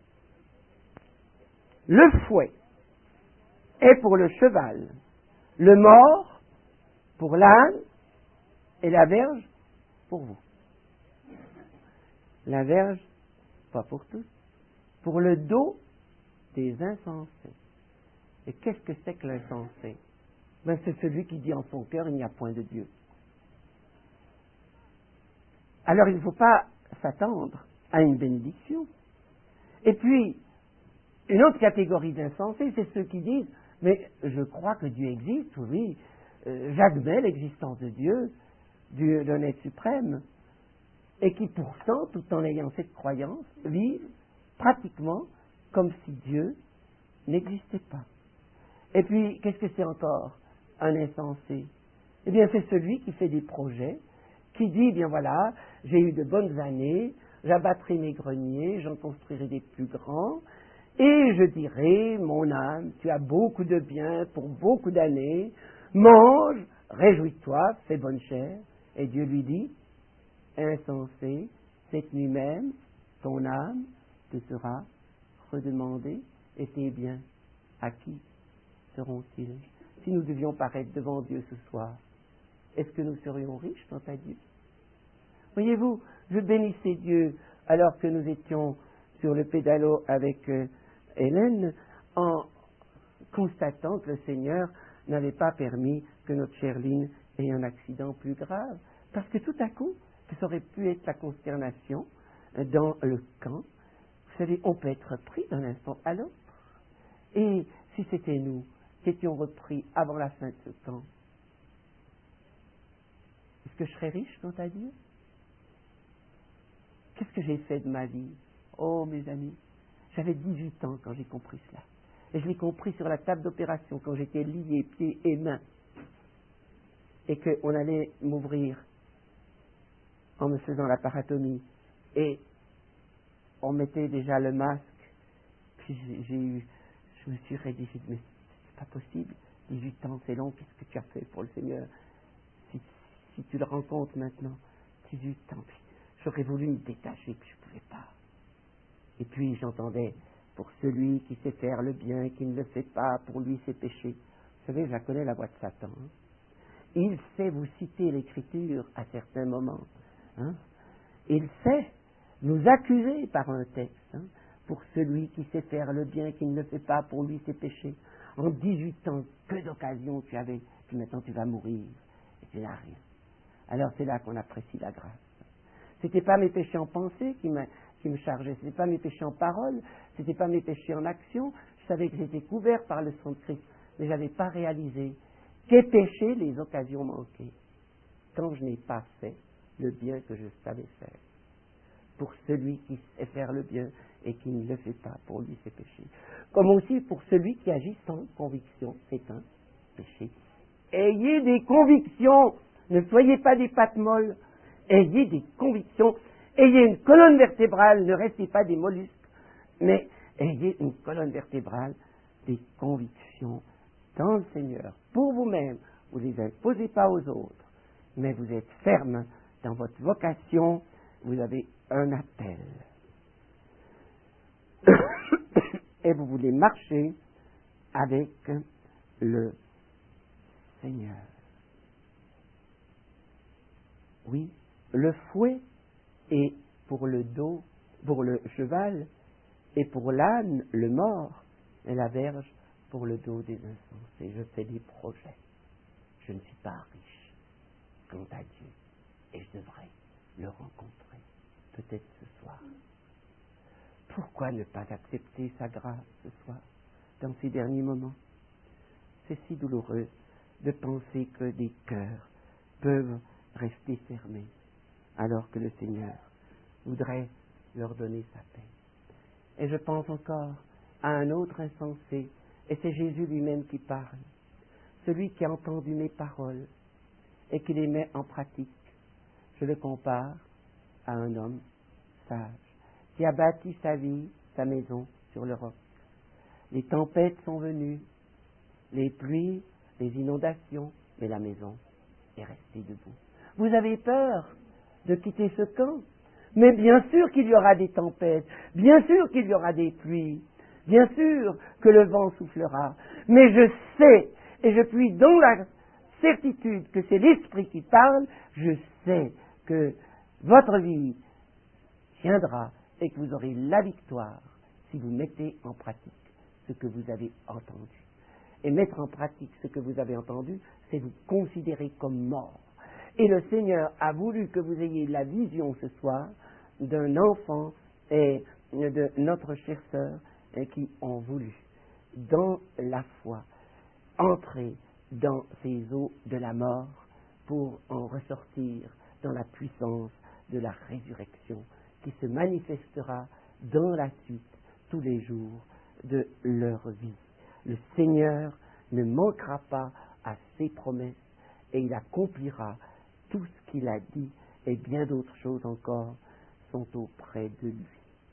Le fouet est pour le cheval, le mors pour l'âne et la verge pour vous. La verge, pas pour tous, pour le dos des insensés. Et qu'est-ce que c'est que l'insensé? Ben, c'est celui qui dit en son cœur, il n'y a point de Dieu. Alors il ne faut pas s'attendre à une bénédiction. Et puis, une autre catégorie d'insensés, c'est ceux qui disent, mais je crois que Dieu existe, oui, j'admets l'existence de Dieu, d'un être suprême, et qui pourtant, tout en ayant cette croyance, vivent pratiquement comme si Dieu n'existait pas. Et puis, qu'est-ce que c'est encore un insensé? Eh bien, c'est celui qui fait des projets, qui dit, bien voilà, j'ai eu de bonnes années, j'abattrai mes greniers, j'en construirai des plus grands, et je dirai, mon âme, tu as beaucoup de biens pour beaucoup d'années, mange, réjouis-toi, fais bonne chère. Et Dieu lui dit, insensé, cette nuit même, ton âme te sera redemandée, et tes biens, à qui seront-ils? Si nous devions paraître devant Dieu ce soir, est-ce que nous serions riches quant à Dieu? Voyez-vous, je bénissais Dieu alors que nous étions sur le pédalo avec Hélène, en constatant que le Seigneur n'avait pas permis que notre chère Lynn ait un accident plus grave. Parce que tout à coup, ça aurait pu être la consternation dans le camp. Vous savez, on peut être pris d'un instant à l'autre. Et si c'était nous qui étions repris avant la fin de ce camp, est-ce que je serais riche quant à Dieu? Qu'est-ce que j'ai fait de ma vie? Oh, mes amis, j'avais 18 ans quand j'ai compris cela. Et je l'ai compris sur la table d'opération, quand j'étais lié pieds et mains, et qu'on allait m'ouvrir en me faisant la paratomie. Et on mettait déjà le masque. Puis je me suis rédigé, mais c'est pas possible. 18 ans, c'est long, qu'est-ce que tu as fait pour le Seigneur? Si tu le rencontres maintenant, 18 ans, puis j'aurais voulu me détacher, puis je ne pouvais pas. Et puis j'entendais, pour celui qui sait faire le bien, qui ne le fait pas, pour lui c'est péché. Vous savez, je la connais, la voix de Satan. Hein? Il sait vous citer l'Écriture à certains moments. Hein? Il sait nous accuser par un texte. Hein? Pour celui qui sait faire le bien, qui ne le fait pas, pour lui c'est péché. En 18 ans, que d'occasions tu avais, puis maintenant tu vas mourir. Et tu n'as rien. Alors c'est là qu'on apprécie la grâce. C'était pas mes péchés en pensée qui me chargeaient, c'était pas mes péchés en parole, c'était pas mes péchés en action. Je savais que j'étais couvert par le sang de Christ, mais j'avais pas réalisé qu'est péché les occasions manquées, quand je n'ai pas fait le bien que je savais faire. Pour celui qui sait faire le bien et qui ne le fait pas, pour lui c'est péché. Comme aussi pour celui qui agit sans conviction, c'est un péché. Ayez des convictions, ne soyez pas des pattes molles, ayez des convictions, ayez une colonne vertébrale, ne restez pas des mollusques, mais ayez une colonne vertébrale, des convictions dans le Seigneur, pour vous-même. Vous ne les imposez pas aux autres, mais vous êtes ferme dans votre vocation vous avez un appel. Et vous voulez marcher avec le Seigneur. Oui, le fouet est pour le dos, pour le cheval, et pour l'âne, le mort, et la verge pour le dos des insensés. Je fais des projets. Je ne suis pas riche quant à Dieu, et je devrais le rencontrer, peut-être ce soir. Pourquoi ne pas accepter sa grâce ce soir, dans ces derniers moments? C'est si douloureux de penser que des cœurs peuvent rester fermés, alors que le Seigneur voudrait leur donner sa paix. Et je pense encore à un autre insensé, et c'est Jésus lui-même qui parle, celui qui a entendu mes paroles et qui les met en pratique. Je le compare à un homme sage, qui a bâti sa vie, sa maison sur le roc. Les tempêtes sont venues, les pluies, les inondations, mais la maison est restée debout. Vous avez peur de quitter ce camp? Mais bien sûr qu'il y aura des tempêtes, bien sûr qu'il y aura des pluies, bien sûr que le vent soufflera, mais je sais, et je puis dans la certitude que c'est l'Esprit qui parle, je sais que votre vie tiendra et que vous aurez la victoire si vous mettez en pratique ce que vous avez entendu. Et mettre en pratique ce que vous avez entendu, c'est vous considérer comme mort. Et le Seigneur a voulu que vous ayez la vision ce soir d'un enfant et de notre chère sœur qui ont voulu, dans la foi, entrer dans ces eaux de la mort pour en ressortir dans la puissance de la résurrection qui se manifestera dans la suite tous les jours de leur vie. Le Seigneur ne manquera pas à ses promesses et il accomplira tout ce qu'il a dit et bien d'autres choses encore sont auprès de lui.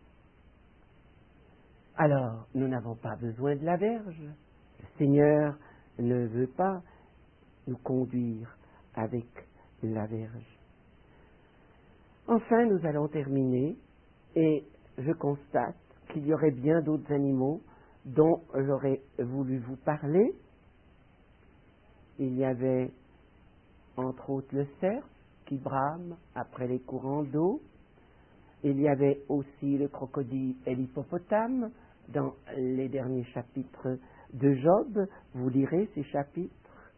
Alors, nous n'avons pas besoin de la verge. Le Seigneur ne veut pas nous conduire avec la verge. Enfin, nous allons terminer et je constate qu'il y aurait bien d'autres animaux dont j'aurais voulu vous parler. Il y avait entre autres le cerf qui brame après les courants d'eau. Il y avait aussi le crocodile et l'hippopotame dans les derniers chapitres de Job. Vous lirez ces chapitres.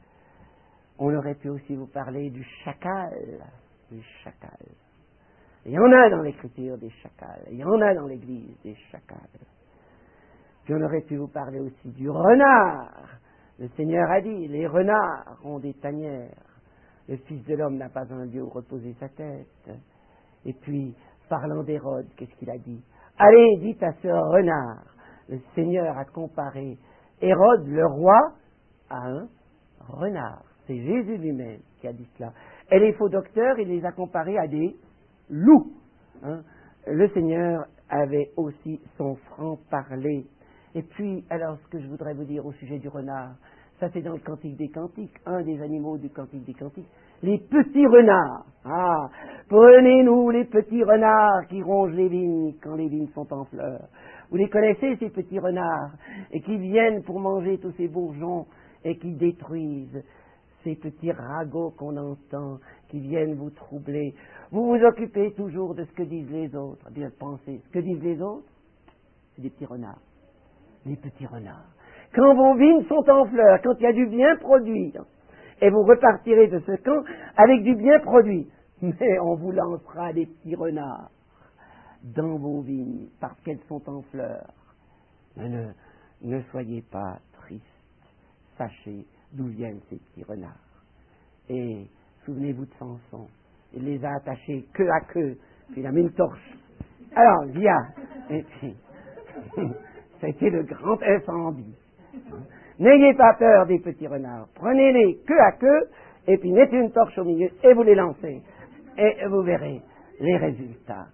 On aurait pu aussi vous parler du chacal. Du chacal. Il y en a dans l'écriture des chacals. Il y en a dans l'église des chacals. Puis on aurait pu vous parler aussi du renard. Le Seigneur a dit, les renards ont des tanières. Le Fils de l'homme n'a pas un lieu où reposer sa tête. Et puis, parlant d'Hérode, qu'est-ce qu'il a dit? Allez, dites à ce renard. Le Seigneur a comparé Hérode, le roi, à un renard. C'est Jésus lui-même qui a dit cela. Et les faux docteurs, il les a comparés à des loups. Le Seigneur avait aussi son franc-parler. Et puis, alors, ce que je voudrais vous dire au sujet du renard, ça c'est dans le Cantique des Cantiques, un des animaux du Cantique des Cantiques, les petits renards. Ah, prenez-nous les petits renards qui rongent les vignes quand les vignes sont en fleurs. Vous les connaissez, ces petits renards, et qui viennent pour manger tous ces bourgeons et qui détruisent ces petits ragots qu'on entend, qui viennent vous troubler. Vous vous occupez toujours de ce que disent les autres. Bien pensez, ce que disent les autres, c'est des petits renards. Les petits renards. Quand vos vignes sont en fleurs, quand il y a du bien produit, et vous repartirez de ce camp avec du bien produit, mais on vous lancera des petits renards dans vos vignes parce qu'elles sont en fleurs. Mais ne soyez pas tristes. Sachez d'où viennent ces petits renards. Et souvenez-vous de Samson. Il les a attachés queue à queue, puis il a mis une torche. Alors, viens. Et puis, ça a été le grand incendie. N'ayez pas peur des petits renards. Prenez-les queue à queue, et puis mettez une torche au milieu, et vous les lancez. Et vous verrez les résultats.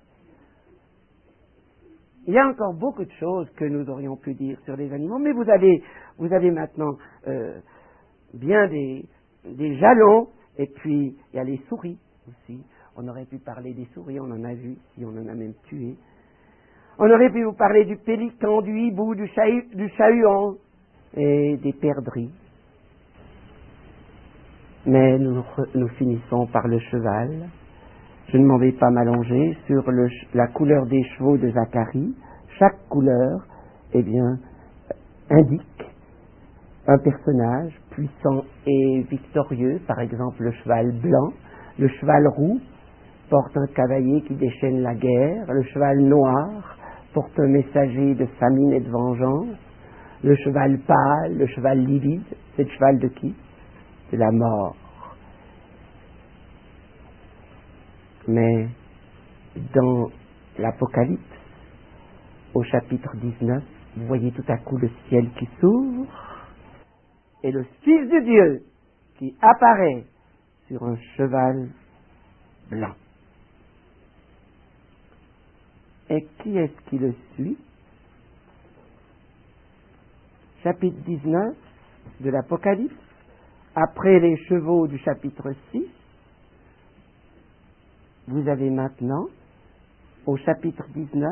Il y a encore beaucoup de choses que nous aurions pu dire sur les animaux, mais vous avez maintenant bien des jalons, et puis il y a les souris aussi. On aurait pu parler des souris, on en a vu, si on en a même tué. On aurait pu vous parler du pélican, du hibou, du chahuan et des perdrix. Mais nous finissons par le cheval. Je ne m'en vais pas m'allonger sur la couleur des chevaux de Zacharie. Chaque couleur, indique un personnage puissant et victorieux. Par exemple, le cheval blanc. Le cheval roux porte un cavalier qui déchaîne la guerre. Le cheval noir porte un messager de famine et de vengeance. Le cheval pâle, le cheval livide, c'est le cheval de qui? De la mort. Mais dans l'Apocalypse, au chapitre 19, vous voyez tout à coup le ciel qui s'ouvre et le Fils de Dieu qui apparaît sur un cheval blanc. Et qui est-ce qui le suit? Chapitre 19 de l'Apocalypse, après les chevaux du chapitre 6, vous avez maintenant, au chapitre 19,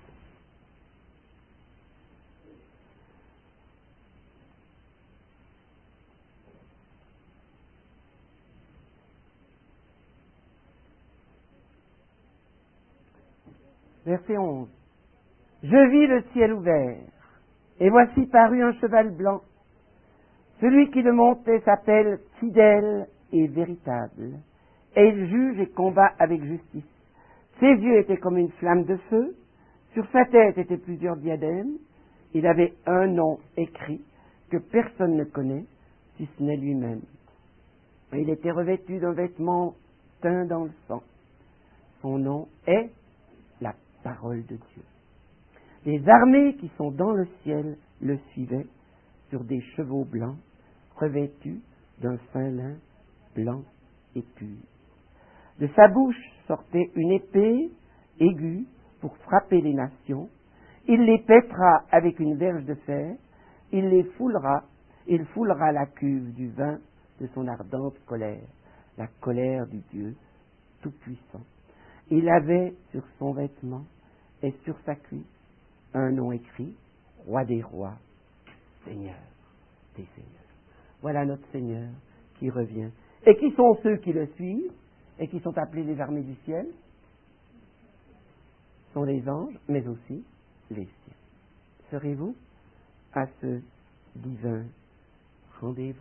verset 11. Je vis le ciel ouvert, et voici parut un cheval blanc. Celui qui le montait s'appelle Fidèle et Véritable, et il juge et combat avec justice. Ses yeux étaient comme une flamme de feu, sur sa tête étaient plusieurs diadèmes, il avait un nom écrit que personne ne connaît, si ce n'est lui-même. Et il était revêtu d'un vêtement teint dans le sang. Son nom est la parole de Dieu. Les armées qui sont dans le ciel le suivaient sur des chevaux blancs, revêtus d'un fin lin blanc et pur. De sa bouche sortait une épée aiguë pour frapper les nations. Il les pètera avec une verge de fer. Il foulera la cuve du vin de son ardente colère, la colère du Dieu Tout-Puissant. Il avait sur son vêtement et sur sa cuisse un nom écrit, Roi des rois, Seigneur des seigneurs. Voilà notre Seigneur qui revient. Et qui sont ceux qui le suivent et qui sont appelés les armées du ciel? Ce sont les anges, mais aussi les cieux. Serez-vous à ce divin rendez-vous?